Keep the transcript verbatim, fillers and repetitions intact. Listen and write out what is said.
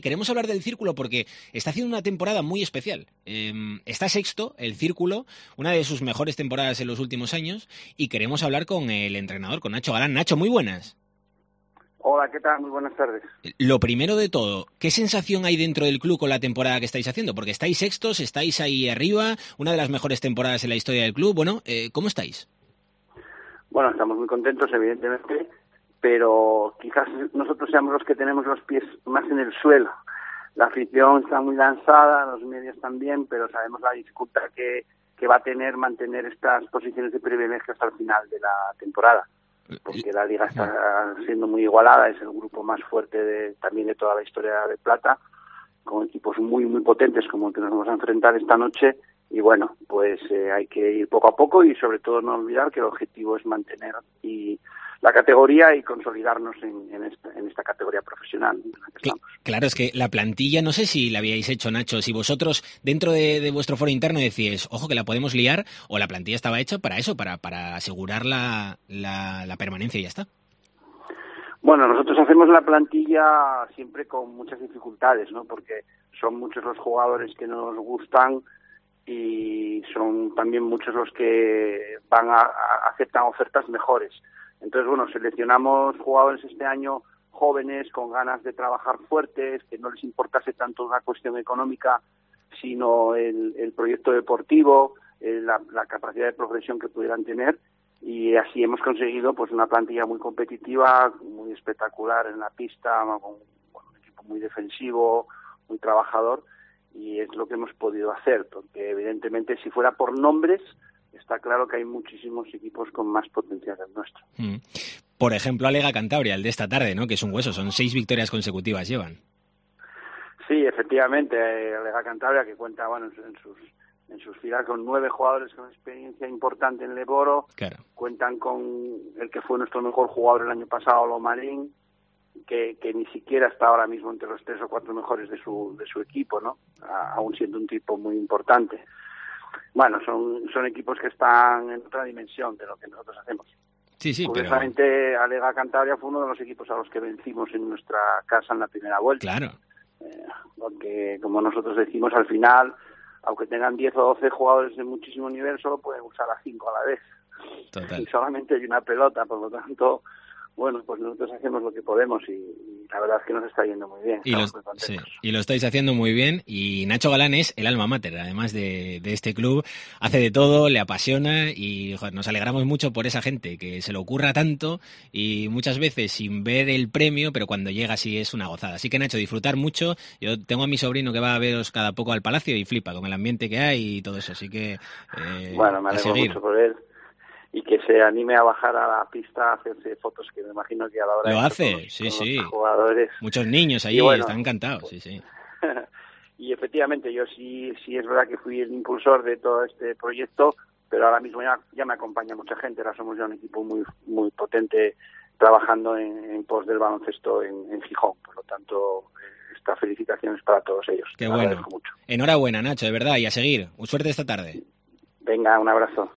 Queremos hablar del Círculo porque está haciendo una temporada muy especial. Eh, está sexto, el Círculo, una de sus mejores temporadas en los últimos años, y queremos hablar con el entrenador, con Nacho Galán. Nacho, muy buenas. Hola, ¿qué tal? Muy buenas tardes. Lo primero de todo, ¿qué sensación hay dentro del club con la temporada que estáis haciendo? Porque estáis sextos, estáis ahí arriba, una de las mejores temporadas en la historia del club. Bueno, eh, ¿cómo estáis? Bueno, estamos muy contentos, evidentemente, pero quizás nosotros seamos los que tenemos los pies más en el suelo. La afición está muy lanzada, los medios también, pero sabemos la dificultad que, que va a tener mantener estas posiciones de privilegio hasta el final de la temporada, porque la liga está siendo muy igualada, es el grupo más fuerte de, también de toda la historia de Plata, con equipos muy muy potentes como el que nos vamos a enfrentar esta noche, y bueno, pues eh, hay que ir poco a poco y sobre todo no olvidar que el objetivo es mantener y la categoría y consolidarnos en, en, esta, en esta categoría profesional en la que estamos. Claro, es que la plantilla, no sé si la habíais hecho, Nacho, si vosotros dentro de, de vuestro foro interno decíais, ojo que la podemos liar, o la plantilla estaba hecha para eso, para, para asegurar la, la, la permanencia y ya está. Bueno, nosotros hacemos la plantilla siempre con muchas dificultades, ¿no? Porque son muchos los jugadores que nos gustan y son también muchos los que van a, a aceptan ofertas mejores. Entonces, bueno, seleccionamos jugadores este año jóvenes, con ganas de trabajar fuertes, que no les importase tanto una cuestión económica, sino el, el proyecto deportivo, el, la, la capacidad de progresión que pudieran tener, y así hemos conseguido pues una plantilla muy competitiva, muy espectacular en la pista, con bueno, un equipo muy defensivo, muy trabajador, y es lo que hemos podido hacer, porque evidentemente si fuera por nombres, está claro que hay muchísimos equipos con más potencial que el nuestro. Mm. Por ejemplo, Alega Cantabria, el de esta tarde, ¿no? Que es un hueso, son seis victorias consecutivas llevan. Sí, efectivamente, Alega Cantabria, que cuenta bueno en sus en sus filas con nueve jugadores con experiencia importante en Leboro, claro. Cuentan con el que fue nuestro mejor jugador el año pasado, Lomarín, que, que ni siquiera está ahora mismo entre los tres o cuatro mejores de su de su equipo, ¿no? A, aún siendo un tipo muy importante. Bueno, son son equipos que están en otra dimensión de lo que nosotros hacemos. Sí, sí, Curiosamente, pero... Alega Cantabria fue uno de los equipos a los que vencimos en nuestra casa en la primera vuelta. Claro. Eh, porque, como nosotros decimos, al final, aunque tengan diez o doce jugadores de muchísimo nivel, solo pueden usar a cinco a la vez. Total. Y solamente hay una pelota, por lo tanto... Bueno, pues nosotros hacemos lo que podemos y, y la verdad es que nos está yendo muy bien. Y lo, sí, y lo estáis haciendo muy bien. Y Nacho Galán es el alma mater, además de, de este club. Hace de todo, le apasiona y joder, nos alegramos mucho por esa gente que se le ocurra tanto y muchas veces sin ver el premio, pero cuando llega sí es una gozada. Así que Nacho, disfrutar mucho. Yo tengo a mi sobrino que va a veros cada poco al Palacio y flipa con el ambiente que hay y todo eso. Así que eh, bueno, me alegro mucho por él. Y que se anime a bajar a la pista a hacerse fotos, que me imagino que a la hora lo de hace, con los, sí, con sí. los jugadores. Muchos niños ahí bueno, están encantados, sí, sí. Y efectivamente, yo sí, sí es verdad que fui el impulsor de todo este proyecto, pero ahora mismo ya, ya me acompaña mucha gente. Ahora somos ya un equipo muy muy potente trabajando en, en pos del baloncesto en, en Gijón. Por lo tanto, eh, esta felicitación es para todos ellos. Qué bueno. Mucho. Enhorabuena, Nacho, de verdad, y a seguir. Suerte esta tarde. Venga, un abrazo.